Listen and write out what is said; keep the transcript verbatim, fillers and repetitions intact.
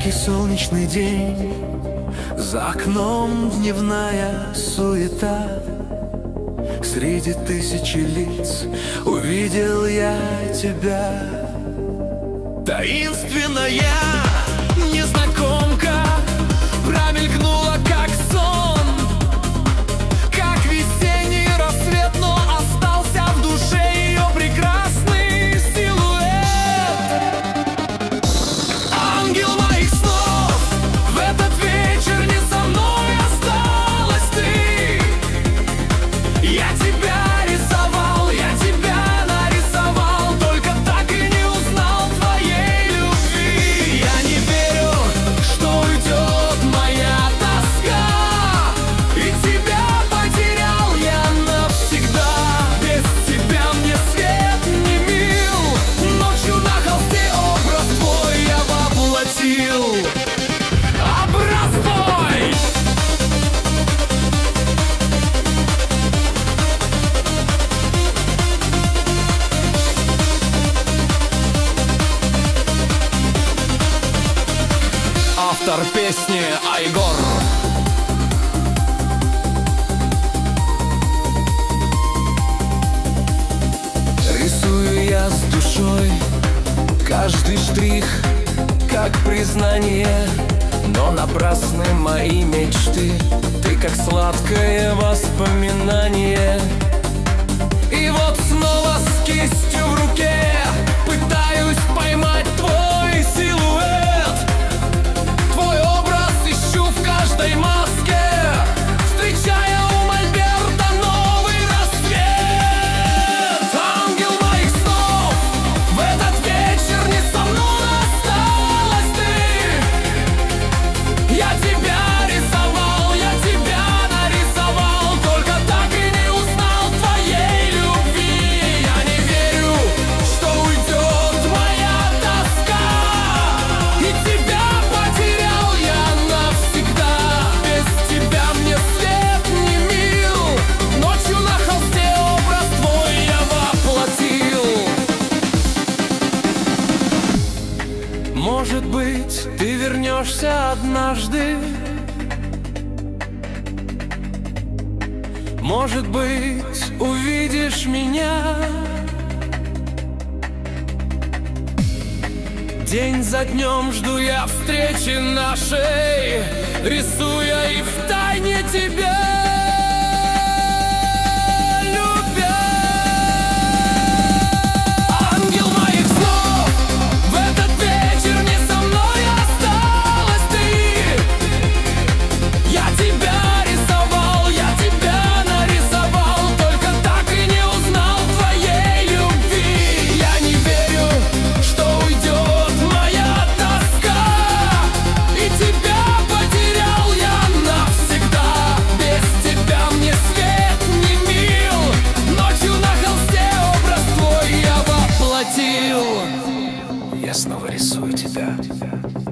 Яркий солнечный день, за окном дневная суета. Среди тысячи лиц увидел я тебя. Таинственная незнакомка промелькнула, как сон, как весенний рассвет, но остался в душе ее прекрасный силуэт. Ангел моих снов, в этот вечер не со мной осталась ты. Я тебя рисовал, я тебя нарисовал, только так и не узнал твоей любви. Я не верю, что уйдет моя тоска, и тебя потерял я навсегда. Без тебя мне свет не мил, ночью на холсте образ твой я воплотил. Образ твой! Автор песни Айгор. Рисую я с душой каждый штрих, как признание, но напрасны мои мечты. Ты как сладкое воспоминание. И вот снова с кистью в руке пытаюсь поймать твой силуэт. Твой образ ищу в каждой маске, встречая у мольберта новый рассвет. Ангел моих снов, в этот вечер не со мной осталась ты. Я тебя рисовал, я тебя нарисовал, только так и не узнал твоей любви. Я не верю, что уйдет моя тоска, и тебя потерял я навсегда. Без тебя мне свет не мил, ночью на холсте образ твой я воплотил. Может быть, ты вернешься однажды. Может быть, увидишь меня. День за днем жду я встречи нашей, рисуя и втайне тебя любя. Ангел моих снов, в этот вечер не со мной осталась ты. Я тебя рисовал, я тебя нарисовал, только так и не узнал твоей любви. Я не верю, что уйдет моя тоска, и тебя потерял я навсегда. Без тебя мне свет не мил, ночью на холсте образ твой я воплотил. Я снова рисую тебя.